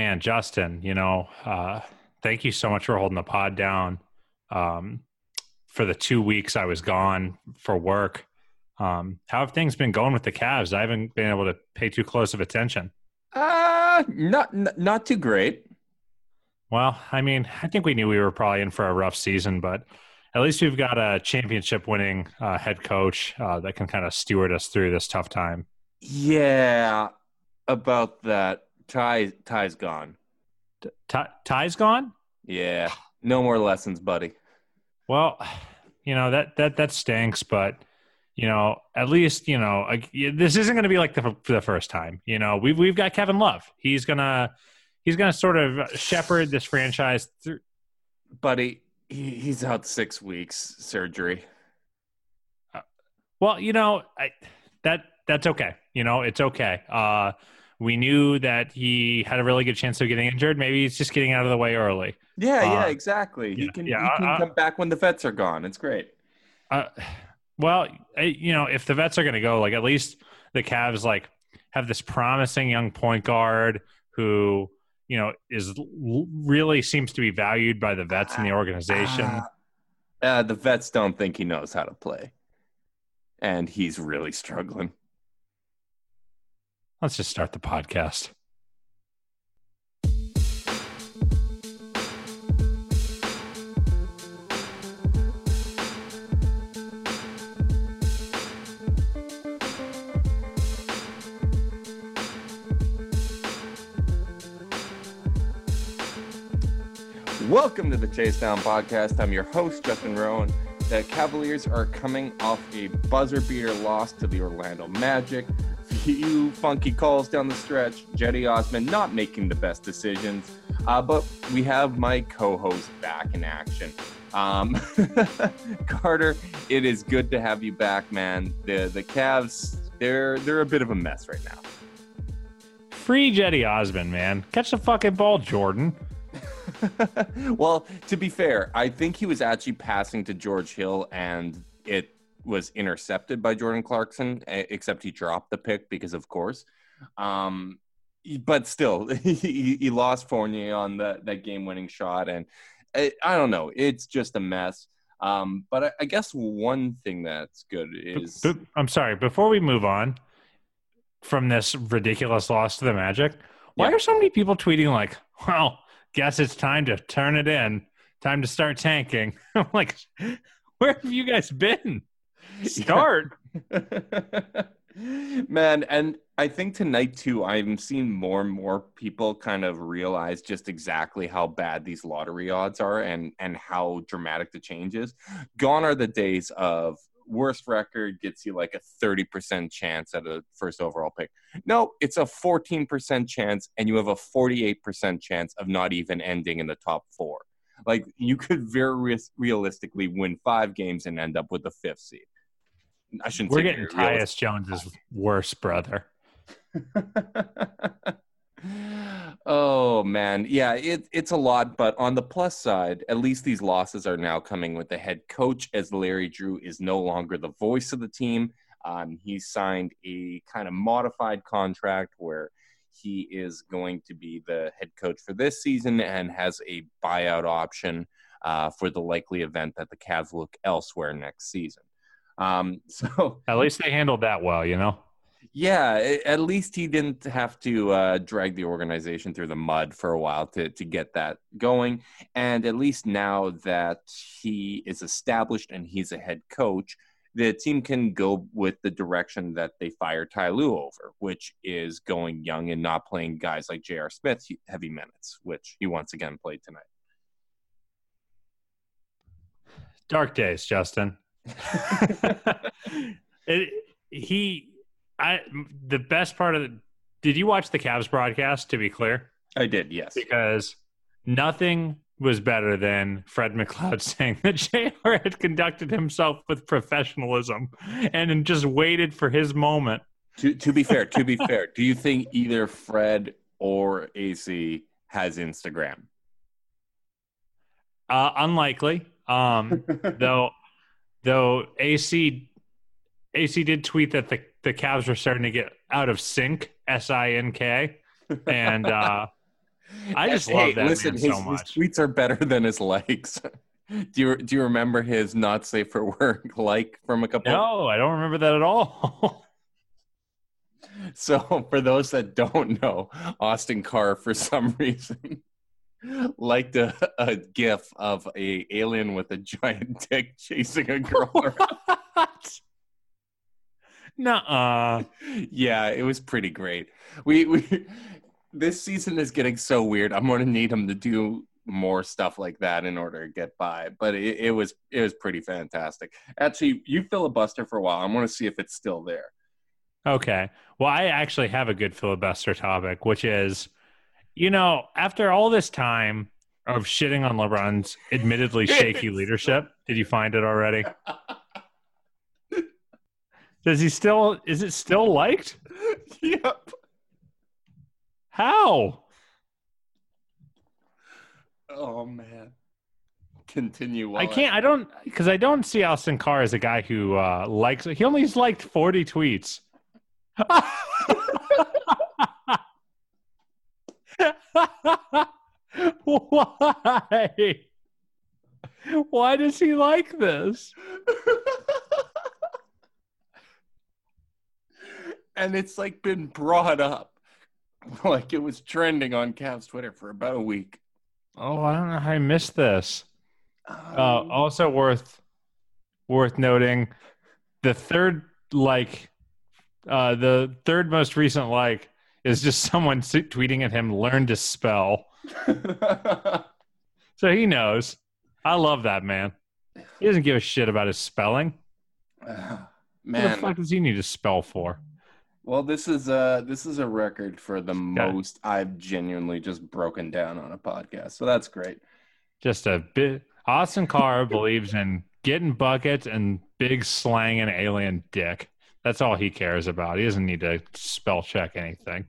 man, Justin, thank you so much for holding the pod down for the 2 weeks I was gone for work. How have things been going with the Cavs? I haven't been able to pay too close of attention. Not too great. Well, I mean, I think we knew we were probably in for a rough season, but at least we've got a championship-winning head coach that can kind of steward us through this tough time. Yeah, about that. Ty's gone. Ty's gone? Yeah, no more lessons, buddy. Well, that stinks, but at least this isn't going to be like the first time. We've got Kevin Love. He's gonna sort of shepherd this franchise through. Buddy, he's out 6 weeks surgery. Well, that's okay. It's okay. We knew that he had a really good chance of getting injured. Maybe he's just getting out of the way early. Yeah, exactly. He can come back when the vets are gone. It's great. Well, if the vets are going to go, at least the Cavs have this promising young point guard who is really seems to be valued by the vets in the organization. The vets don't think he knows how to play, and he's really struggling. Let's just start the podcast. Welcome to the Chase Down Podcast. I'm your host, Justin Rowan. The Cavaliers are coming off a buzzer beater loss to the Orlando Magic. Few funky calls down the stretch. Cedi Osman not making the best decisions. But we have my co-host back in action. Carter, it is good to have you back, man. The Cavs, they're a bit of a mess right now. Free Cedi Osman, man. Catch the fucking ball, Jordan. Well, to be fair, I think he was actually passing to George Hill and it was intercepted by Jordan Clarkson, except he dropped the pick because, of course. But still, he lost Fournier on that game-winning shot, and I don't know. It's just a mess. But I guess one thing that's good is... I'm sorry. Before we move on from this ridiculous loss to the Magic, why are so many people tweeting well, guess it's time to turn it in. Time to start tanking. I'm like, where have you guys been? Start. Man, and I think tonight, too, I'm seeing more and more people kind of realize just exactly how bad these lottery odds are and how dramatic the change is. Gone are the days of worst record gets you a 30% chance at a first overall pick. No, it's a 14% chance, and you have a 48% chance of not even ending in the top four. You could very realistically win 5 games and end up with the 5th seed. I shouldn't We're say getting Tyus Jones's worst brother. Oh, man. Yeah, it's a lot. But on the plus side, at least these losses are now coming with the head coach, as Larry Drew is no longer the voice of the team. He signed a kind of modified contract where he is going to be the head coach for this season and has a buyout option for the likely event that the Cavs look elsewhere next season. So at least they handled that well, Yeah, at least he didn't have to drag the organization through the mud for a while to get that going. And at least now that he is established and he's a head coach, the team can go with the direction that they fired Ty Lue over, which is going young and not playing guys like J.R. Smith heavy minutes, which he once again played tonight. Dark days, Justin. The best part of it, did you watch the Cavs broadcast, to be clear? I did, yes. Because nothing was better than Fred McLeod saying that JR had conducted himself with professionalism and just waited for his moment. To be fair, do you think either Fred or AC has Instagram? Unlikely. Though AC did tweet that the Cavs were starting to get out of sync, SINK, and I just Hey, love that listen, man so his much. tweets are better than his likes. Do you remember his not safe for work like from a couple? No, I don't remember that at all. So for those that don't know, Austin Carr for some reason liked a gif of a alien with a giant dick chasing a girl around. What? Nuh-uh. Yeah, it was pretty great. We this season is getting so weird. I'm gonna need him to do more stuff like that in order to get by. But it was pretty fantastic. Actually, you filibuster for a while. I'm gonna see if it's still there. Okay. Well, I actually have a good filibuster topic, which is, after all this time of shitting on LeBron's admittedly shaky leadership, did you find it already? Is it still liked? Yep. How? Oh man. Continue. Because I don't see Austin Carr as a guy who likes it. He only's liked 40 tweets. Why? Why does he like this? And it's like been brought up. Like it was trending on Cavs Twitter for about a week. Oh, I don't know how I missed this. Also worth noting, the third most recent like is just someone tweeting at him, "Learn to spell." So he knows. I love that man. He doesn't give a shit about his spelling. Man, what the fuck does he need to spell for? Well, this is a record for the most I've genuinely just broken down on a podcast. So that's great. Just a bit. Austin Carr believes in getting buckets and big slang and alien dick. That's all he cares about. He doesn't need to spell check anything.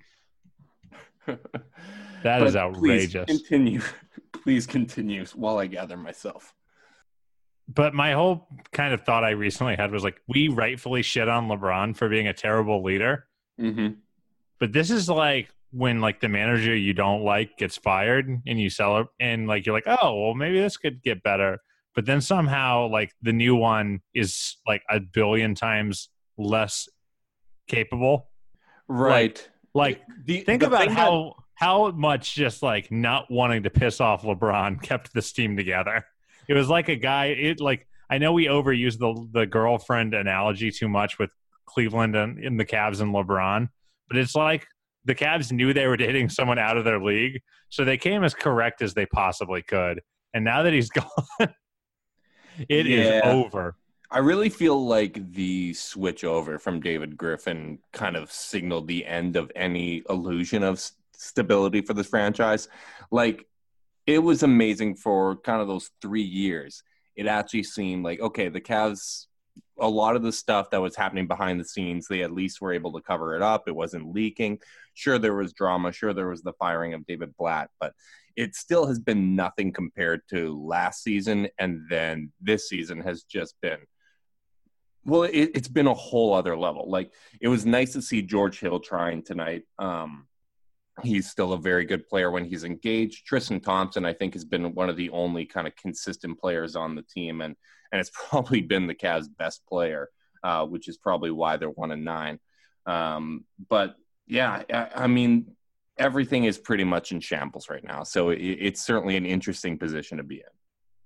That is outrageous. Please continue while I gather myself. But my whole kind of thought I recently had was like, we rightfully shit on LeBron for being a terrible leader. Mm-hmm. But this is like when like the manager you don't like gets fired and you sell it and like you're like, oh, well, maybe this could get better. But then somehow like the new one is like a billion times less capable. Right. Think about how much just like not wanting to piss off LeBron kept this team together. It was like a guy. I know we overuse the girlfriend analogy too much with Cleveland and in the Cavs and LeBron, but it's like the Cavs knew they were dating someone out of their league, so they came as correct as they possibly could. And now that he's gone, it is over. I really feel like the switch over from David Griffin kind of signaled the end of any illusion of stability for this franchise. Like, it was amazing for kind of those 3 years. It actually seemed like, okay, the Cavs, a lot of the stuff that was happening behind the scenes, they at least were able to cover it up. It wasn't leaking. Sure, there was drama. Sure, there was the firing of David Blatt, but it still has been nothing compared to last season. And then this season has just been, well, it's been a whole other level. Like, it was nice to see George Hill trying tonight. He's still a very good player when he's engaged. Tristan Thompson, I think, has been one of the only kind of consistent players on the team, and it's probably been the Cavs' best player, which is probably why they're 1-9. But yeah, I mean, everything is pretty much in shambles right now, so it's certainly an interesting position to be in.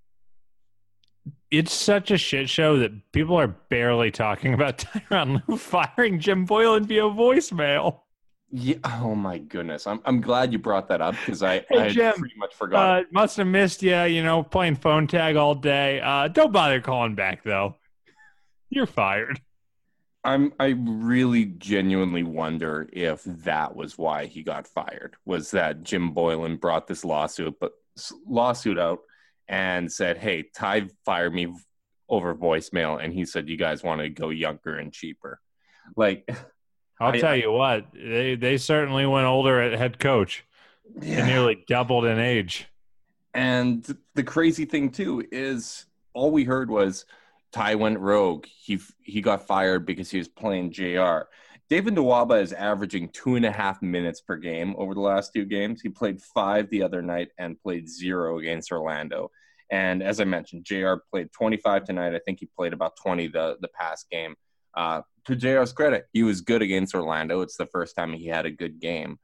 It's such a shit show that people are barely talking about Tyronn Lue firing Jim Boylen via voicemail. Yeah. Oh my goodness. I'm glad you brought that up because I Jim, pretty much forgot. Must have missed you. Playing phone tag all day. Don't bother calling back though. You're fired. I really genuinely wonder if that was why he got fired. Was that Jim Boylen brought this lawsuit out and said, "Hey, Ty fired me over voicemail," and he said, "You guys want to go younger and cheaper." Like. I'll tell you what, they certainly went older at head coach. Yeah. They nearly doubled in age. And the crazy thing, too, is all we heard was Ty went rogue. He got fired because he was playing JR. David Nwaba is averaging 2.5 minutes per game over the last 2 games. He played 5 the other night and played 0 against Orlando. And as I mentioned, JR played 25 tonight. I think he played about 20 the past game. To JR's credit, he was good against Orlando. It's the first time he had a good game.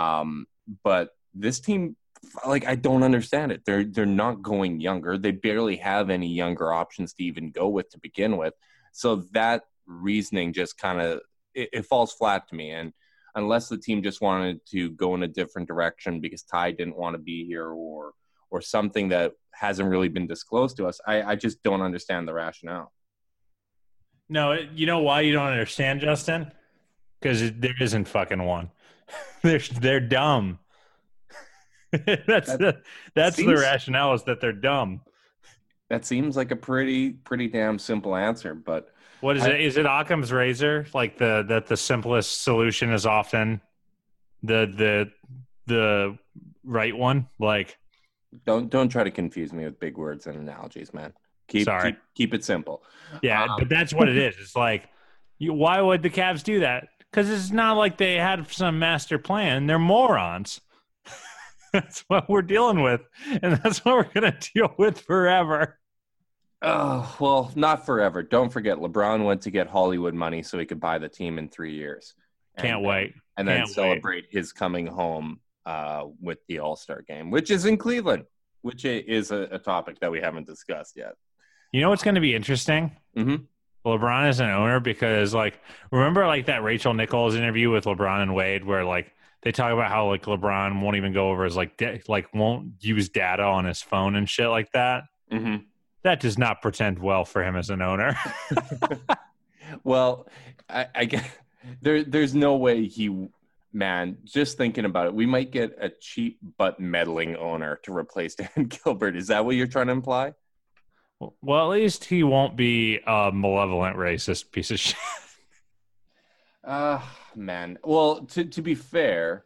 But this team, like, I don't understand it. They're not going younger. They barely have any younger options to even go with to begin with. So that reasoning just kind of it falls flat to me. And unless the team just wanted to go in a different direction because Ty didn't want to be here or something that hasn't really been disclosed to us, I just don't understand the rationale. No, you know why you don't understand, Justin? Because there isn't fucking one. They're dumb. that's the rationale, is that they're dumb. That seems like a pretty damn simple answer, but what is it? Is it Occam's razor? Like that the simplest solution is often the right one? Like, don't try to confuse me with big words and analogies, man. Keep it simple. Yeah, but that's what it is. It's like, why would the Cavs do that? Because it's not like they had some master plan. They're morons. That's what we're dealing with, and that's what we're going to deal with forever. Oh, well, not forever. Don't forget, LeBron went to get Hollywood money so he could buy the team in 3 years. Can't wait. And then celebrate his coming home with the All-Star game, which is in Cleveland, which is a topic that we haven't discussed yet. You know what's going to be interesting? Mm-hmm. LeBron is an owner because, like, remember, like, that Rachel Nichols interview with LeBron and Wade where, like, they talk about how, like, LeBron won't even go over his, like, won't use data on his phone and shit like that. Mm-hmm. That does not pretend well for him as an owner. Well, I guess there's no way man, just thinking about it, we might get a cheap but meddling owner to replace Dan Gilbert. Is that what you're trying to imply? Well, at least he won't be a malevolent racist piece of shit. Man. Well, to be fair,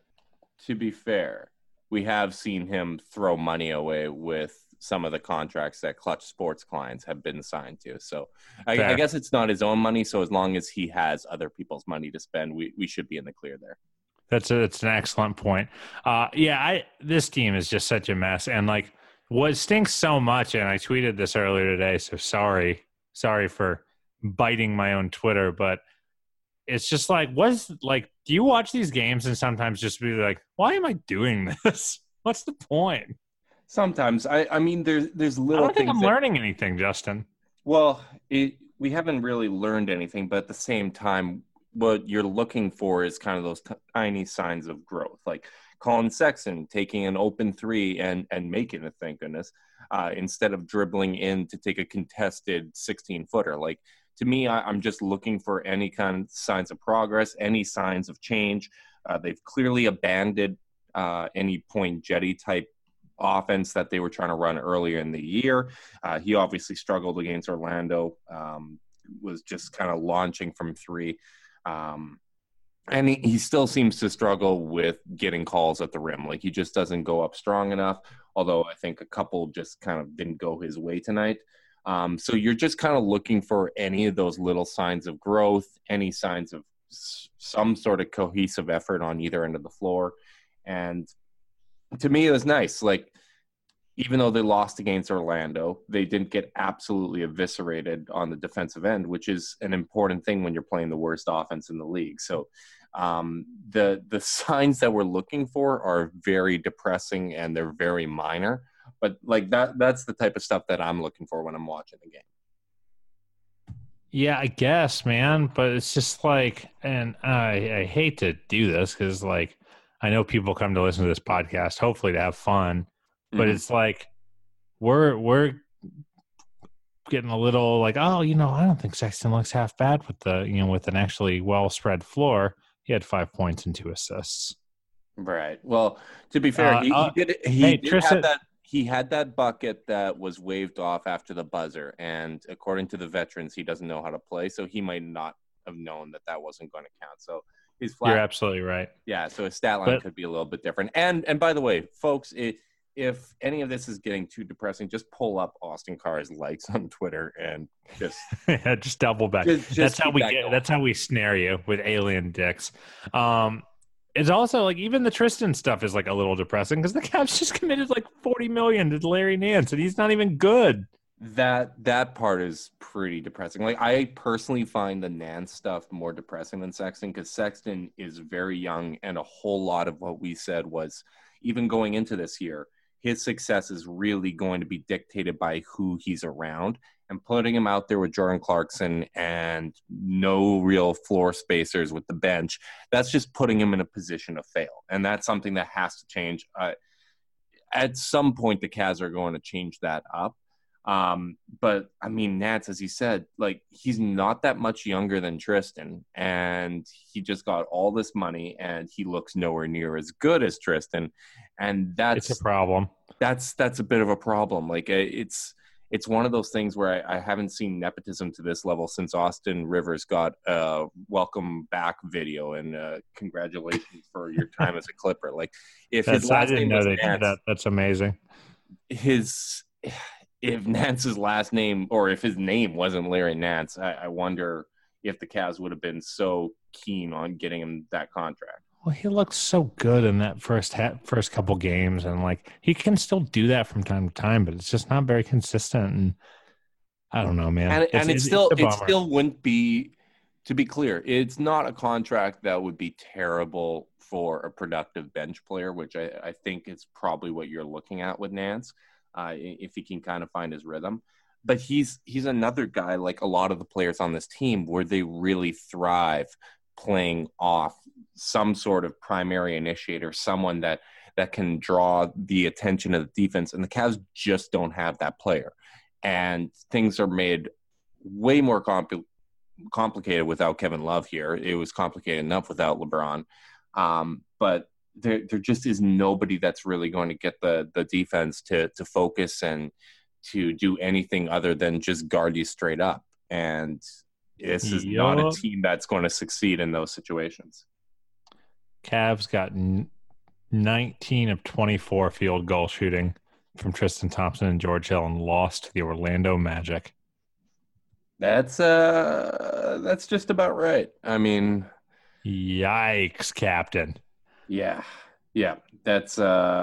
we have seen him throw money away with some of the contracts that Clutch Sports clients have been signed to. So I guess it's not his own money. So as long as he has other people's money to spend, we should be in the clear there. That's an excellent point. This team is just such a mess. And, like, what stinks so much, and I tweeted this earlier today, so sorry for biting my own Twitter, but it's just like, do you watch these games and sometimes just be like, why am I doing this? What's the point? Sometimes. I mean, there's little I don't think I'm learning anything, Justin. Well, we haven't really learned anything, but at the same time, what you're looking for is kind of those tiny signs of growth, like Colin Sexton taking an open 3 and making it, thank goodness, instead of dribbling in to take a contested 16-footer. Like, to me, I'm just looking for any kind of signs of progress, any signs of change. They've clearly abandoned any point jetty type offense that they were trying to run earlier in the year. He obviously struggled against Orlando, was just kind of launching from 3. And he still seems to struggle with getting calls at the rim. Like, he just doesn't go up strong enough, although I think a couple just kind of didn't go his way tonight. So you're just kind of looking for any of those little signs of growth, any signs of some sort of cohesive effort on either end of the floor. And to me, it was nice. Like, even though they lost against Orlando, they didn't get absolutely eviscerated on the defensive end, which is an important thing when you're playing the worst offense in the league. So the signs that we're looking for are very depressing and they're very minor. But, like, that's the type of stuff that I'm looking for when I'm watching the game. Yeah, I guess, man. But it's just like, and I hate to do this because, like, I know people come to listen to this podcast, hopefully to have fun. But it's like we're getting a little like, oh, I don't think Sexton looks half bad with with an actually well spread floor. He had 5 points and 2 assists. Right. Well, to be fair, he had that bucket that was waved off after the buzzer, and according to the veterans, he doesn't know how to play, so he might not have known that wasn't going to count. So he's flat. You're absolutely right. Yeah. So his stat line could be a little bit different. And by the way, folks, if any of this is getting too depressing, just pull up Austin Carr's likes on Twitter and just yeah, just double back. just keep that going. That's how we snare you with alien dicks. It's also like even the Tristan stuff is like a little depressing because the Cavs just committed like $40 million to Larry Nance and he's not even good. That part is pretty depressing. Like I personally find the Nance stuff more depressing than Sexton because Sexton is very young, and a whole lot of what we said was even going into this year, his success is really going to be dictated by who he's around. And putting him out there with Jordan Clarkson and no real floor spacers with the bench, that's just putting him in a position to fail. And that's something that has to change. At some point, the Cavs are going to change that up. But I mean, Nance, as he said, like he's not that much younger than Tristan, and he just got all this money and he looks nowhere near as good as Tristan. And that's a problem. That's a bit of a problem. Like it's one of those things where I haven't seen nepotism to this level since Austin Rivers got a welcome back video and congratulations for your time as a Clipper. Like if his last name was Nance, that's amazing. If Nance's last name, or if his name wasn't Larry Nance, I wonder if the Cavs would have been so keen on getting him that contract. Well, he looks so good in that first couple games, and like he can still do that from time to time, but it's just not very consistent. And I don't know, man. And it still wouldn't be. To be clear, it's not a contract that would be terrible for a productive bench player, which I think is probably what you're looking at with Nance. If he can kind of find his rhythm. But he's another guy like a lot of the players on this team where they really thrive playing off some sort of primary initiator, someone that can draw the attention of the defense. And the Cavs just don't have that player. And things are made way more complicated without Kevin Love here. It was complicated enough without LeBron. But there just is nobody that's really going to get the defense to focus and to do anything other than just guard you straight up. And this is not a team that's going to succeed in those situations. Cavs got 19 of 24 field goal shooting from Tristan Thompson and George Hill and lost to the Orlando Magic. That's just about right. I mean, yikes, Captain. Yeah. That's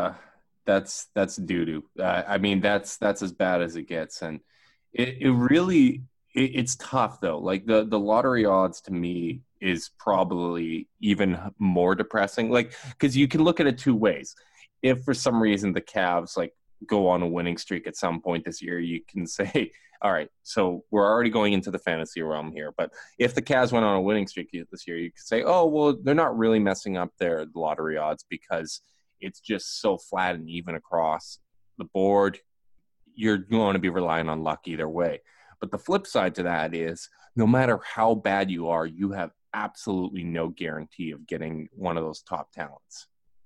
doo-doo. I mean, that's as bad as it gets. And it really, it's tough though. Like the lottery odds to me is probably even more depressing. Like, cause you can look at it two ways. If for some reason the Cavs like go on a winning streak at some point this year, you can say, all right, so we're already going into the fantasy realm here. But if the Cavs went on a winning streak this year, you could say, oh, well, they're not really messing up their lottery odds because it's just so flat and even across the board. You're going to be relying on luck either way. But the flip side to that is no matter how bad you are, you have absolutely no guarantee of getting one of those top talents.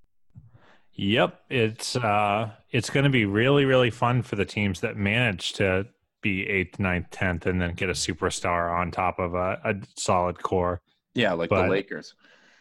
Yep. It's going to be really, really fun for the teams that manage to be 8th, 9th, 10th, and then get a superstar on top of a solid core. Yeah, like the Lakers.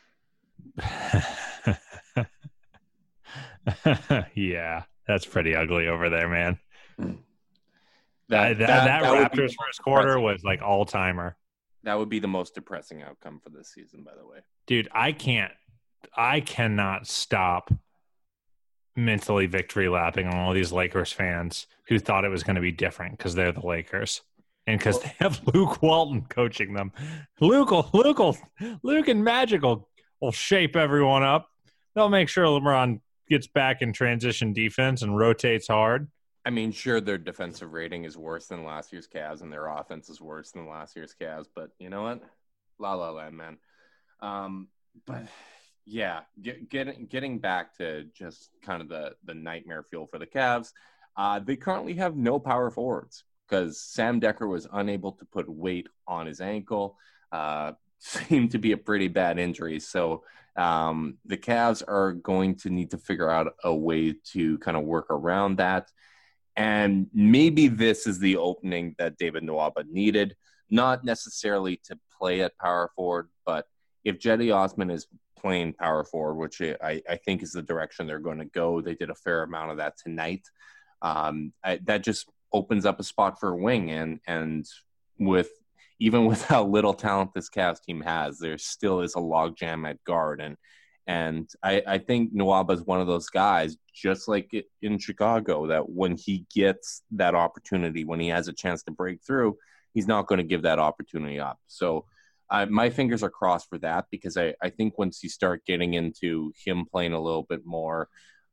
Yeah, that's pretty ugly over there, man. That Raptors first quarter was like all-timer. That would be the most depressing outcome for this season, by the way. Dude, I cannot stop mentally victory lapping on all these Lakers fans who thought it was going to be different because they're the Lakers and because they have Luke Walton coaching them. Luke and Magic will shape everyone up. They'll make sure LeBron gets back in transition defense and rotates hard. I mean, sure, their defensive rating is worse than last year's Cavs and their offense is worse than last year's Cavs, but you know what? La la land, man. But yeah, getting back to just kind of the nightmare fuel for the Cavs, they currently have no power forwards because Sam Dekker was unable to put weight on his ankle. Seemed to be a pretty bad injury. So the Cavs are going to need to figure out a way to kind of work around that. And maybe this is the opening that David Nwaba needed, not necessarily to play at power forward, but if Cedi Osman is playing power forward, which I think is the direction they're going to go. They did a fair amount of that tonight. That just opens up a spot for a wing, and even with how little talent this Cavs team has, there still is a logjam at guard, and I think Nwaba is one of those guys, just like in Chicago, that when he gets that opportunity, when he has a chance to break through, he's not going to give that opportunity up. So my fingers are crossed for that, because I think once you start getting into him playing a little bit more,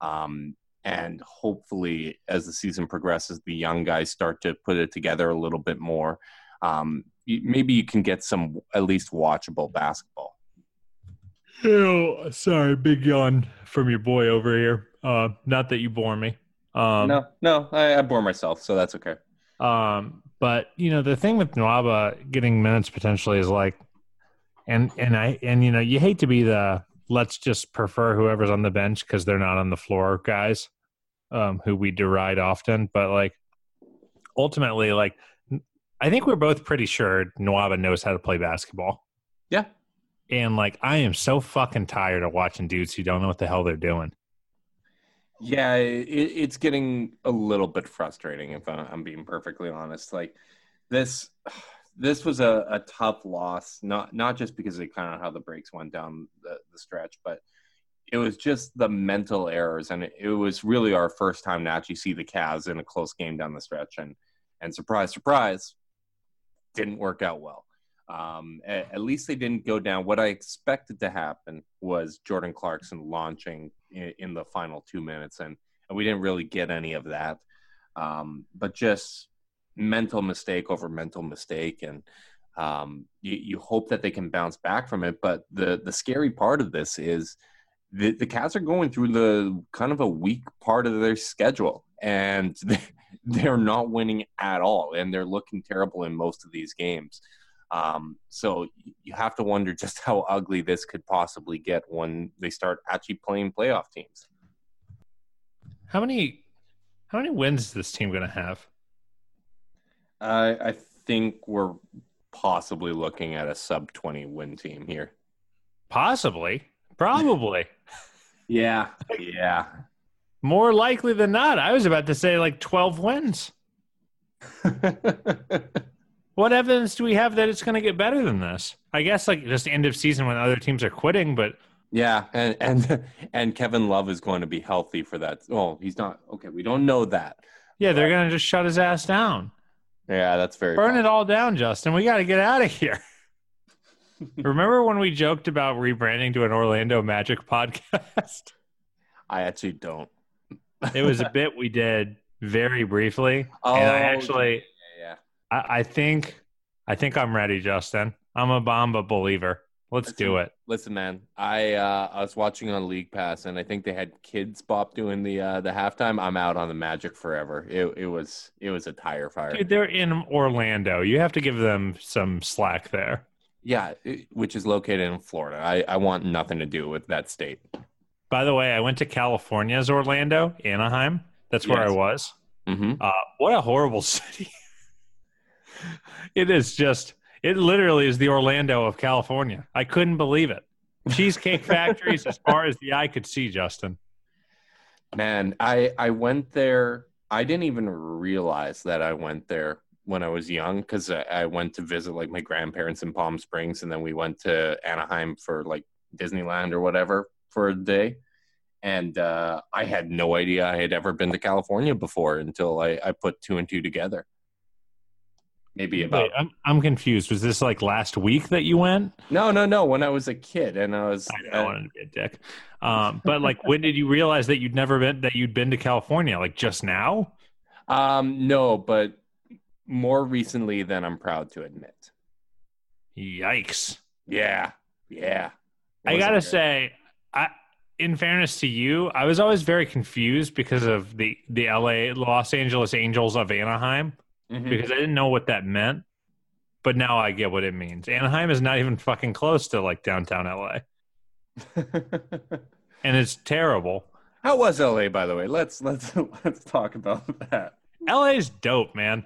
and hopefully as the season progresses, the young guys start to put it together a little bit more, maybe you can get some at least watchable basketball. Oh, sorry, big yawn from your boy over here. Not that you bore me. No, I bore myself, so that's okay. But the thing with Nwaba getting minutes potentially is like, and you hate to be the let's just prefer whoever's on the bench because they're not on the floor guys, who we deride often. But like, ultimately, like, I think we're both pretty sure Nwaba knows how to play basketball. Yeah. And like, I am so fucking tired of watching dudes who don't know what the hell they're doing. Yeah, it's getting a little bit frustrating, if I'm being perfectly honest. Like, this was a tough loss, not just because of kind of how the breaks went down the stretch, but it was just the mental errors, and it was really our first time to actually see the Cavs in a close game down the stretch, and surprise, surprise, didn't work out well. At least they didn't go down. What I expected to happen was Jordan Clarkson launching in the final 2 minutes, and we didn't really get any of that. But just mental mistake over mental mistake, and you hope that they can bounce back from it. But the scary part of this is the Cavs are going through the kind of a weak part of their schedule, and they're not winning at all, and they're looking terrible in most of these games. So you have to wonder just how ugly this could possibly get when they start actually playing playoff teams. How many wins is this team going to have? I think we're possibly looking at a sub-20 win team here. Possibly. Probably. Yeah. More likely than not. I was about to say like 12 wins. What evidence do we have that it's going to get better than this? I guess like just end of season when other teams are quitting, but yeah, and Kevin Love is going to be healthy for that. Oh, he's not. Okay, we don't know that. Yeah, they're going to just shut his ass down. Yeah, that's very burn it all down, Justin. We got to get out of here. Remember when we joked about rebranding to an Orlando Magic podcast? I actually don't. It was a bit we did very briefly. Oh, and I actually, yeah. I think I'm ready, Justin. I'm a Bamba believer. Let's do it. Listen, man. I was watching on League Pass, and I think they had Kids Bop doing the halftime. I'm out on the Magic forever. It was a tire fire. Dude, they're in Orlando. You have to give them some slack there. Yeah, which is located in Florida. I want nothing to do with that state. By the way, I went to California's Orlando, Anaheim. That's where I was. Mm-hmm. What a horrible city. It literally is the Orlando of California. I couldn't believe it. Cheesecake factories as far as the eye could see, Justin. Man, I went there. I didn't even realize that I went there when I was young, because I went to visit like my grandparents in Palm Springs, and then we went to Anaheim for like Disneyland or whatever for a day. And I had no idea I had ever been to California before until I put two and two together. Maybe about. Wait, I'm confused. Was this like last week that you went? No. When I was a kid, and I wanted to be a dick. But like, when did you realize that you'd been to California? Like just now? No, but more recently than I'm proud to admit. Yikes! Yeah. I gotta say, in fairness to you, I was always very confused because of the Los Angeles Angels of Anaheim. Mm-hmm. Because I didn't know what that meant, but now I get what it means. Anaheim is not even fucking close to like downtown LA. And it's terrible. How was LA, by the way? Let's talk about that. LA is dope, man.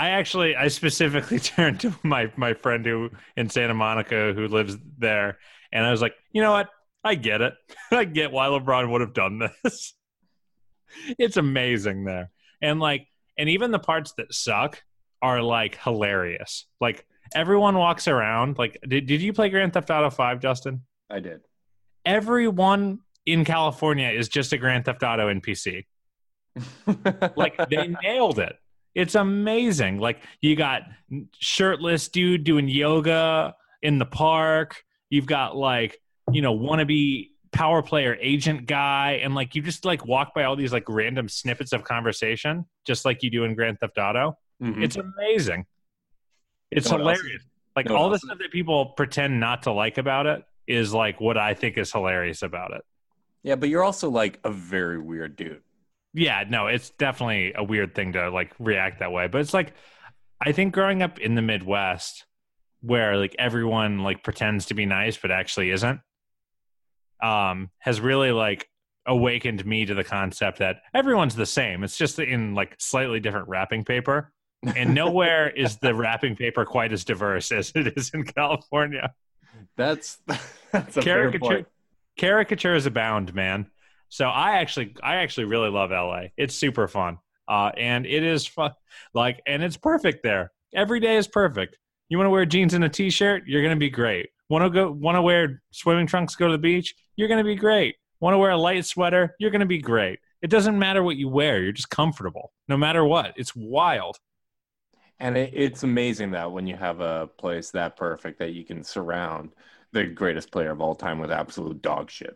I specifically turned to my friend who in Santa Monica who lives there, And I was like, you know what? I get it. I get why LeBron would have done this. It's amazing there. And like, and even the parts that suck are like hilarious. Like everyone walks around. Like, did you play Grand Theft Auto 5, Justin? I did. Everyone in California is just a Grand Theft Auto NPC. Like they nailed it. It's amazing. Like you got shirtless dude doing yoga in the park. You've got like, wannabe power player agent guy. And like, you just like walk by all these like random snippets of conversation, just like you do in Grand Theft Auto. Mm-hmm. It's amazing. It's hilarious. Like all the stuff that people pretend not to like about it is like what I think is hilarious about it. Yeah, but you're also like a very weird dude. Yeah, no, it's definitely a weird thing to like react that way. But it's like, I think growing up in the Midwest where like everyone like pretends to be nice, but actually isn't, has really like awakened me to the concept that everyone's the same. It's just in like slightly different wrapping paper. And nowhere is the wrapping paper quite as diverse as it is in California. That's a fair point. Caricatures abound, man. So I actually really love LA. It's super fun. And it is fun. Like, and it's perfect there. Every day is perfect. You want to wear jeans and a t-shirt? You're going to be great. Want to wear swimming trunks, go to the beach? You're going to be great. Want to wear a light sweater? You're going to be great. It doesn't matter what you wear. You're just comfortable no matter what. It's wild. And it's amazing that when you have a place that perfect that you can surround the greatest player of all time with absolute dog shit.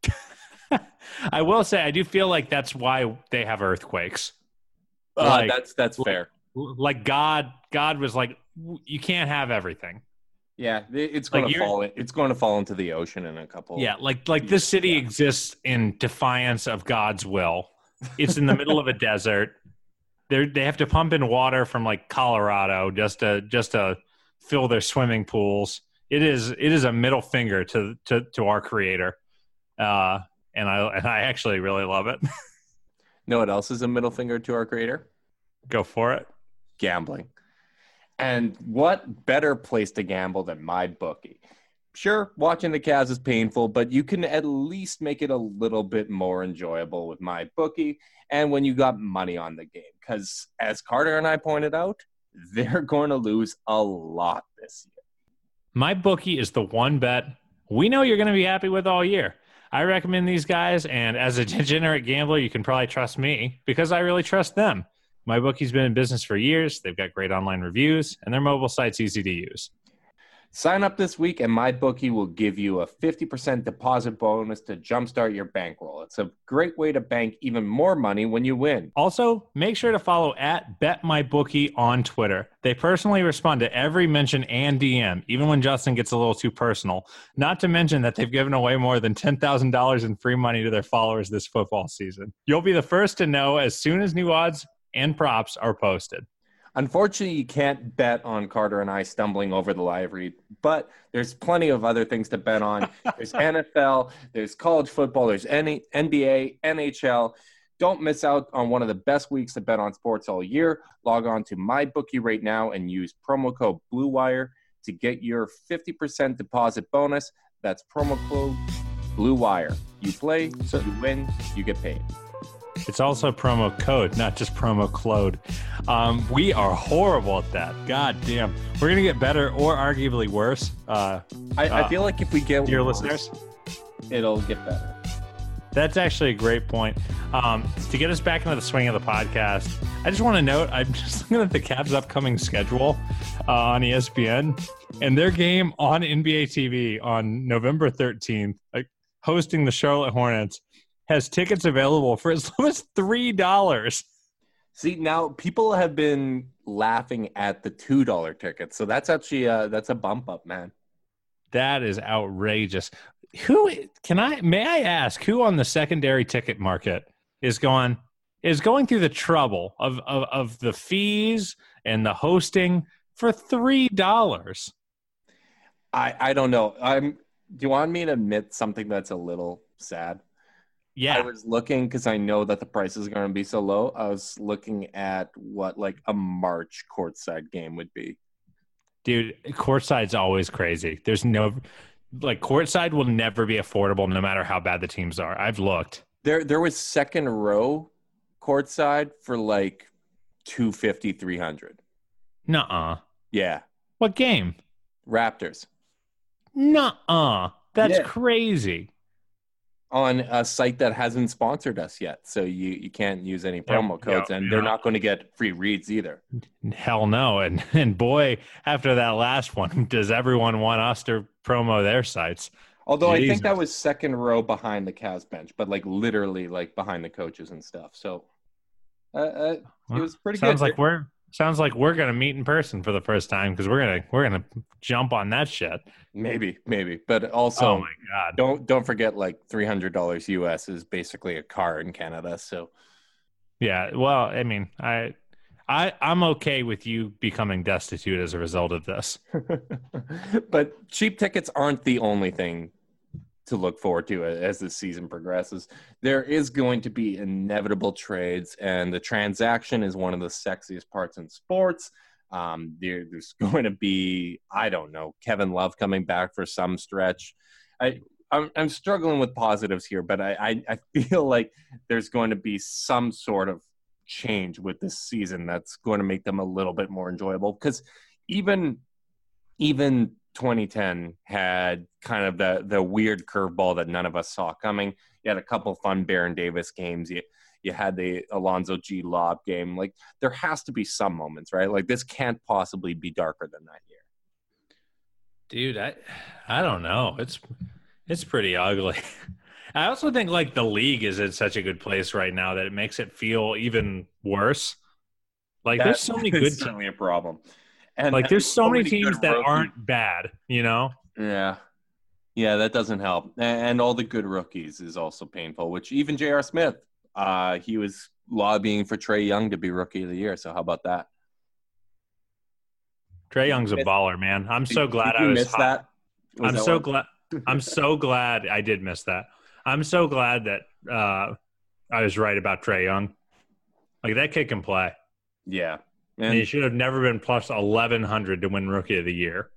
I will say, I do feel like that's why they have earthquakes. That's fair. Like God was like, you can't have everything. Yeah, it's going to fall. It's going to fall into the ocean in a couple. Yeah, like this city exists in defiance of God's will. It's in the middle of a desert. They have to pump in water from like Colorado just to fill their swimming pools. It is a middle finger to our creator. And I actually really love it. Know what else is a middle finger to our creator? Go for it. Gambling. And what better place to gamble than MyBookie? Sure, watching the Cavs is painful, but you can at least make it a little bit more enjoyable with MyBookie and when you got money on the game. Because as Carter and I pointed out, they're going to lose a lot this year. MyBookie is the one bet we know you're going to be happy with all year. I recommend these guys, and as a degenerate gambler, you can probably trust me because I really trust them. MyBookie's been in business for years. They've got great online reviews, and their mobile site's easy to use. Sign up this week, and MyBookie will give you a 50% deposit bonus to jumpstart your bankroll. It's a great way to bank even more money when you win. Also, make sure to follow @BetMyBookie on Twitter. They personally respond to every mention and DM, even when Justin gets a little too personal. Not to mention that they've given away more than $10,000 in free money to their followers this football season. You'll be the first to know as soon as new odds and props are posted. Unfortunately, you can't bet on Carter and I stumbling over the live read, but there's plenty of other things to bet on. There's NFL, there's college football, there's NBA, NHL. Don't miss out on one of the best weeks to bet on sports all year. Log on to MyBookie right now and use promo code BlueWire to get your 50% deposit bonus. That's promo code BlueWire. You play, you win, you get paid. It's also promo code, not just promo clode. We are horrible at that. God damn. We're going to get better or arguably worse. I feel like if we get your listeners, it'll get better. That's actually a great point. To get us back into the swing of the podcast, I just want to note, I'm just looking at the Cavs' upcoming schedule on ESPN, and their game on NBA TV on November 13th, hosting the Charlotte Hornets, has tickets available for as low as $3. See, now people have been laughing at the $2 tickets, so that's actually that's a bump up, man. That is outrageous. May I ask who on the secondary ticket market is going through the trouble of the fees and the hosting for $3? I don't know. Do you want me to admit something that's a little sad? Yeah. I was looking because I know that the price is going to be so low. I was looking at what like a March courtside game would be. Dude, courtside's always crazy. like courtside will never be affordable no matter how bad the teams are. I've looked. There was second row courtside for like 250, 300. Nuh-uh. Yeah. What game? Raptors. Nuh-uh. That's Yeah. crazy. On a site that hasn't sponsored us yet. So you can't use any promo Yeah, codes, and they're not going to get free reads either. Hell no. And boy, after that last one, does everyone want us to promo their sites? Although Jesus. I think that was second row behind the Cavs bench, but like literally like behind the coaches and stuff. So it was pretty sounds good. Sounds like we're gonna meet in person for the first time because we're gonna jump on that shit. Maybe, but also, oh my god, don't forget like $300 US is basically a car in Canada. So yeah, well, I mean, I'm okay with you becoming destitute as a result of this. But cheap tickets aren't the only thing to look forward to as the season progresses. There is going to be inevitable trades, and the transaction is one of the sexiest parts in sports. There's going to be, I don't know, Kevin Love coming back for some stretch. I'm struggling with positives here, but I feel like there's going to be some sort of change with this season that's going to make them a little bit more enjoyable, because even 2010 had kind of the weird curveball that none of us saw coming. You had a couple fun Baron Davis games. You had the Alonzo G lob game. Like, there has to be some moments, right? Like, this can't possibly be darker than that year. Dude, I don't know. It's pretty ugly. I also think like the league is in such a good place right now that it makes it feel even worse. Like there's so many good certainly a problem. And like there's so many teams that rookies aren't bad, you know? Yeah, that doesn't help. And all the good rookies is also painful, which even J.R. Smith, he was lobbying for Trae Young to be Rookie of the Year. So how about that? Trae Young's a baller, man. I'm so glad I was that. I'm so glad. I'm so glad I did miss that. I'm so glad that I was right about Trae Young. Like, that kid can play. Yeah. And he should have never been plus 1,100 to win Rookie of the Year.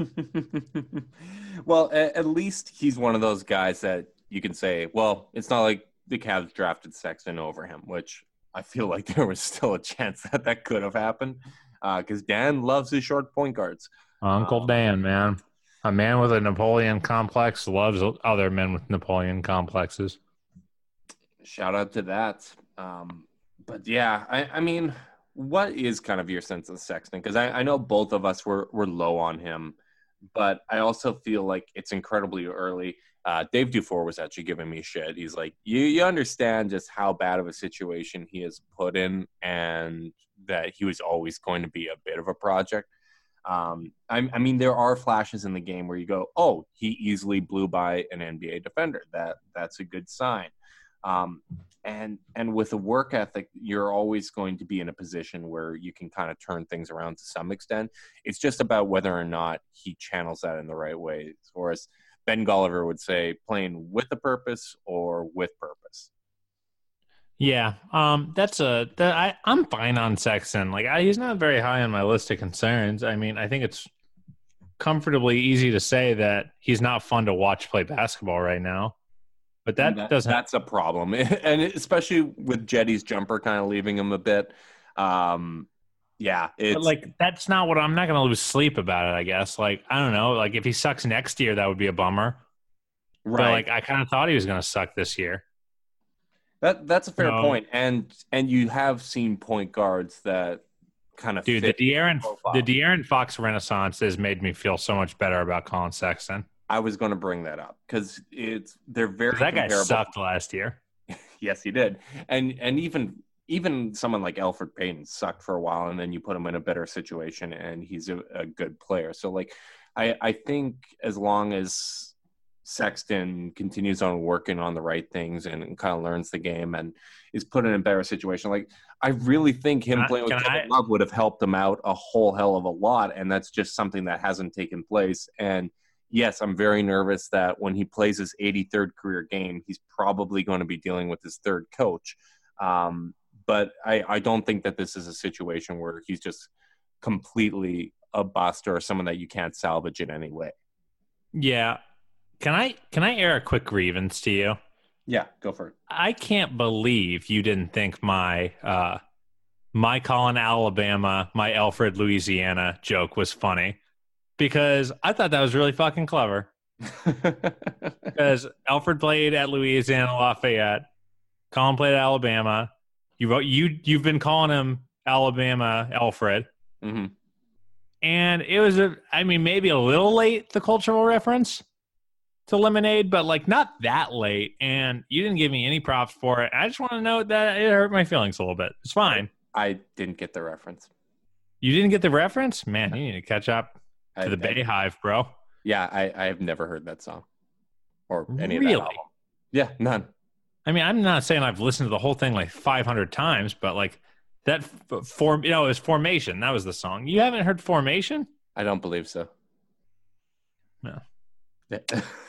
Well, at least he's one of those guys that you can say, well, it's not like the Cavs drafted Sexton over him, which I feel like there was still a chance that could have happened, because Dan loves his short point guards. Uncle Dan, man. A man with a Napoleon complex loves other men with Napoleon complexes. Shout out to that. But yeah, I mean, what is kind of your sense of Sexton? Because I know both of us were low on him, but I also feel like it's incredibly early. Dave Dufour was actually giving me shit. He's like, you understand just how bad of a situation he has put in, and that he was always going to be a bit of a project. I mean, there are flashes in the game where you go, oh, he easily blew by an NBA defender. That's a good sign. And with a work ethic, you're always going to be in a position where you can kind of turn things around to some extent. It's just about whether or not he channels that in the right way. Or as Ben Golliver would say, playing with a purpose or with purpose. Yeah, I'm fine on Sexton. Like, he's not very high on my list of concerns. I mean, I think it's comfortably easy to say that he's not fun to watch play basketball right now. But that's a problem, and especially with Jetty's jumper kind of leaving him a bit. Yeah, it's like, that's not what I'm not going to lose sleep about it. I guess, like, I don't know, like if he sucks next year, that would be a bummer. Right? But, like, I kind of thought he was going to suck this year. That's a fair point, and you have seen point guards that kind of the De'Aaron Fox renaissance has made me feel so much better about Colin Sexton. I was going to bring that up because they're very that guy sucked last year. Yes, he did, and even someone like Elfrid Payton sucked for a while, and then you put him in a better situation, and he's a good player. So, like, I think as long as Sexton continues on working on the right things and kind of learns the game and is put in a better situation, like, I really think him playing with Kevin Love would have helped him out a whole hell of a lot, and that's just something that hasn't taken place. And yes, I'm very nervous that when he plays his 83rd career game, he's probably going to be dealing with his third coach. But I don't think that this is a situation where he's just completely a bust or someone that you can't salvage in any way. Yeah. Can I air a quick grievance to you? Yeah, go for it. I can't believe you didn't think my Colin Alabama, my Alfred Louisiana joke was funny, because I thought that was really fucking clever. Because Alfred played at Louisiana Lafayette, Colin played at Alabama. You've been calling him Alabama Alfred, Hmm. and it was maybe a little late, the cultural reference to Lemonade, but like not that late. And you didn't give me any props for it. I just want to note that it hurt my feelings a little bit. It's fine. I didn't get the reference. You didn't get the reference? Man, you need to catch up to the I- Bay Hive, bro. Yeah, I have never heard that song or any of Really? that album. Yeah, none. I mean, I'm not saying I've listened to the whole thing like 500 times, but like that it was Formation. That was the song. You haven't heard Formation? I don't believe so. No. Yeah.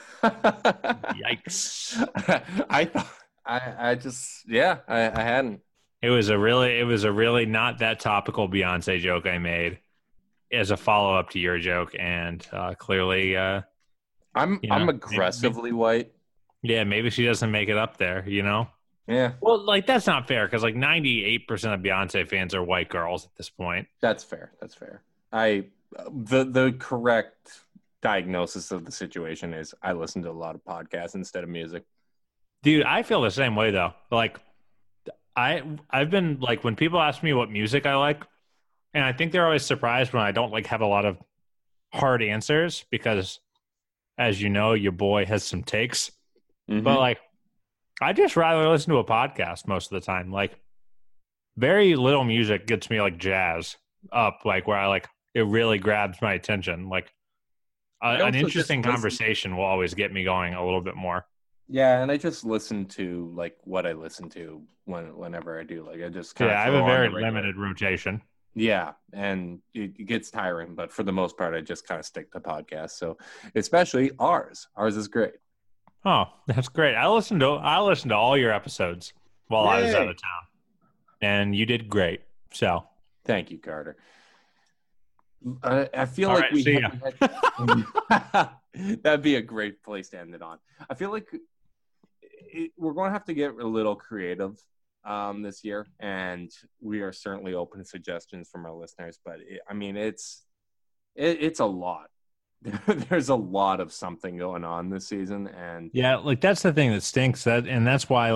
Yikes. I thought I just I hadn't. It was a really not that topical Beyonce joke I made as a follow up to your joke, and clearly, I'm aggressively white. yeah, maybe she doesn't make it up there. Yeah, Well, like that's not fair, because like 98% of Beyonce fans are white girls at this point. that's fair. That's fair. The correct diagnosis of the situation is I listen to a lot of podcasts instead of music. Dude, I feel the same way though. Like I've been like, when people ask me what music I like, and I think they're always surprised when I don't like have a lot of hard answers, because as you know, your boy has some takes. Mhm. But like I just rather listen to a podcast most of the time. Like very little music gets me like jazz up, like where I like it really grabs my attention. Like I an also just interesting listen- conversation will always get me going a little bit more. Yeah, and I just listen to like what I listen to whenever I do. Like I just kind Yeah, of I have a throw on very the regular. limited rotation. Yeah, and it gets tiring, but for the most part, I just kind of stick to podcasts. So, especially ours. Ours is great. Oh, that's great. I listened to all your episodes while I was Yay. out of town, and you did great. So Thank you, Carter. I feel All like right, we see had that'd be a great place to end it on. I feel like we're going to have to get a little creative this year, and we are certainly open to suggestions from our listeners. But it's a lot. There's a lot of something going on this season, and yeah, like that's the thing that stinks. That's why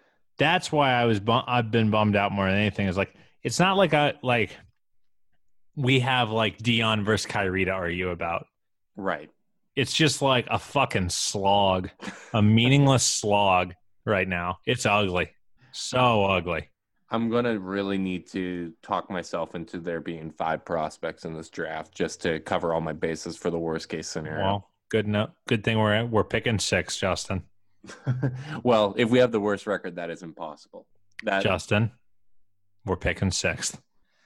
I've been bummed out more than anything. Is like it's not like we have like Dion versus Kyrie to argue about. right. It's just like a fucking slog, a meaningless slog right now. It's ugly, so ugly. I'm going to really need to talk myself into there being 5 prospects in this draft just to cover all my bases for the worst case scenario. Well, good thing we're picking 6, Justin. Well, if we have the worst record, that is impossible. Justin, we're picking 6th.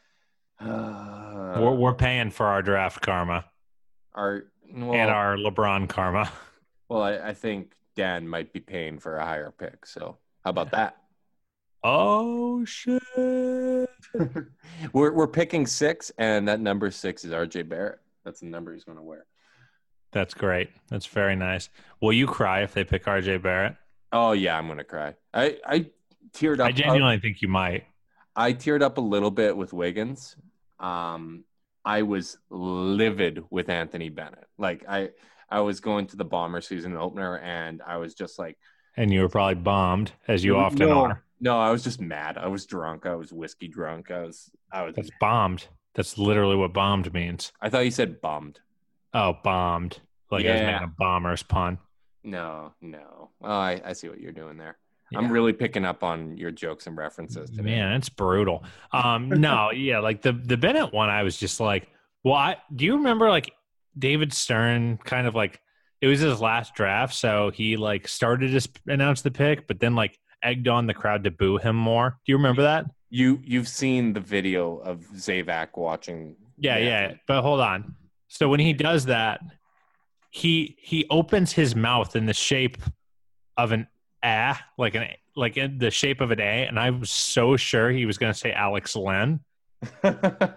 Uh, We're paying for our draft karma and our LeBron karma. Well, I think Dan might be paying for a higher pick. So how about that? Oh shit! We're picking 6, and that number 6 is RJ Barrett. That's the number he's going to wear. That's great. That's very nice. Will you cry if they pick RJ Barrett? Oh yeah, I'm going to cry. I teared up. I genuinely think you might. I teared up a little bit with Wiggins. I was livid with Anthony Bennett. Like I was going to the Bomber season opener, and I was just like, And you were probably bombed, as you often are. No, I was just mad. I was drunk. I was whiskey drunk. I was. That's bombed. That's literally what bombed means. I thought you said bummed. Oh, bombed. Like I was making a bomber's pun. No. Oh, I see what you're doing there. Yeah. I'm really picking up on your jokes and references today. Man, it's brutal. No, yeah, like the Bennett one, I was just like, well, do you remember like David Stern kind of like it was his last draft, so he like started to announce the pick, but then like egged on the crowd to boo him more. Do you remember that? You've seen the video of Zavac watching. Yeah. But hold on. So when he does that, he opens his mouth in the shape of an A, like in the shape of an A, and I was so sure he was going to say Alex Len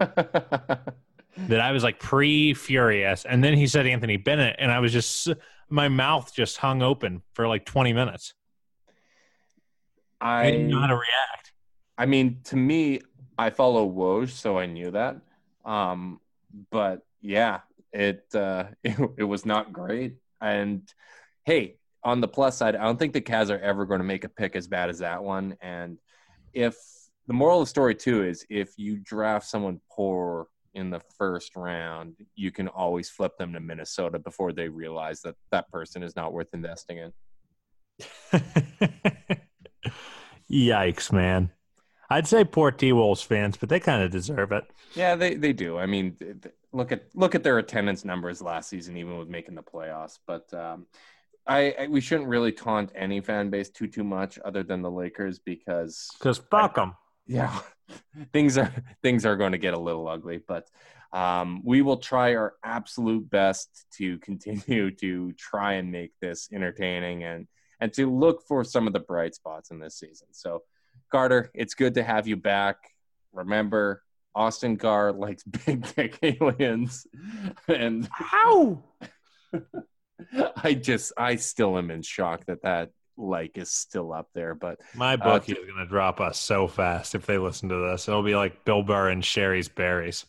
that I was like pre-furious, and then he said Anthony Bennett, and I was my mouth just hung open for like 20 minutes. I didn't know how to react. I mean, to me, I follow Woj, so I knew that. But yeah, it was not great. And hey, on the plus side, I don't think the Cavs are ever going to make a pick as bad as that one. And if the moral of the story too is if you draft someone poor in the first round, you can always flip them to Minnesota before they realize that that person is not worth investing in. Yikes, man. I'd say poor T-Wolves fans, but they kind of deserve it. Yeah, they do. I mean, look at their attendance numbers last season, even with making the playoffs. But we shouldn't really taunt any fan base too much, other than the Lakers, because fuck them. Yeah, things are going to get a little ugly. But we will try our absolute best to continue to try and make this entertaining and to look for some of the bright spots in this season. So, Carter, it's good to have you back. Remember, Austin Carr likes big dick aliens. And how? I still am in shock that like is still up there. But my bookie is going to drop us so fast if they listen to this. It'll be like Bill Burr and Sherry's Berries.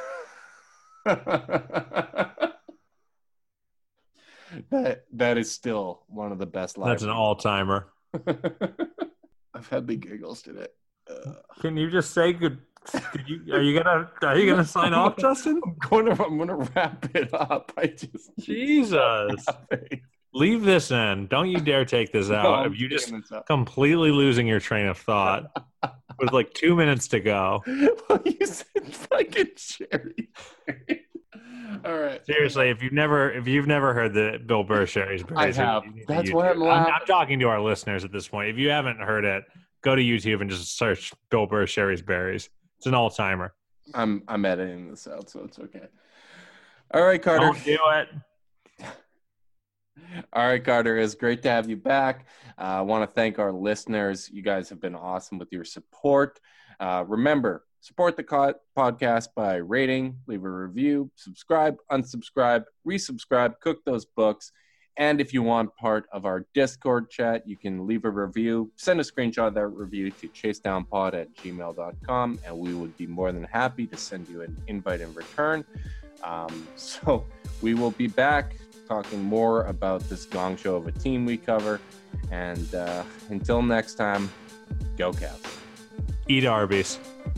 That is still one of the best live. That's an all-timer. I've had the giggles today. Can you just say good? Are you gonna sign off, Justin? I'm gonna wrap it up. Jesus. Leave this in. Don't you dare take this out. If you just completely losing your train of thought with like 2 minutes to go. Well, you said fucking Sherry. All right. Seriously, if you've never heard the Bill Burr Sherry's Berries, I have. That's why I'm laughing. I'm talking to our listeners at this point. If you haven't heard it, go to YouTube and just search Bill Burr Sherry's Berries. It's an all-timer. I'm editing this out, so it's okay. All right, Carter. Don't do it. All right, Carter. It's great to have you back. I want to thank our listeners. You guys have been awesome with your support. Remember, support the podcast by rating, leave a review, subscribe, unsubscribe, resubscribe, cook those books. And if you want part of our Discord chat, you can leave a review. Send a screenshot of that review to chasedownpod@gmail.com, and we would be more than happy to send you an invite in return. So we will be back talking more about this gong show of a team we cover. And until next time, go Cavs. Eat Arby's.